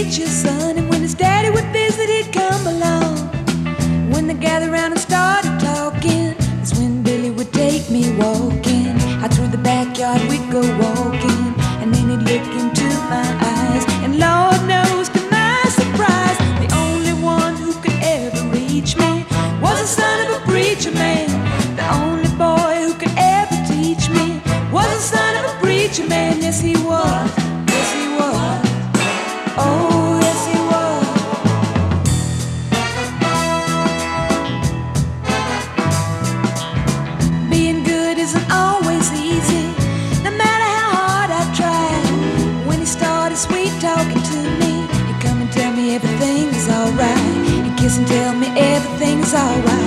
preacher's son, and when his daddy would visit, he'd come along. When they gathered around and started talking, that's when Billy would take me walking. Out through the backyard we'd go walking, and then he'd look into my eyes, and Lord knows to my surprise, the only one who could ever reach me was the son of a preacher man. The only boy who could ever teach me was the son of a preacher man. Yes, he was. Yes, he was. Oh, yes, he was. Being good isn't always easy, no matter how hard I try. When he started sweet talking to me, he'd come and tell me everything is alright. He'd kiss and tell me everything is alright.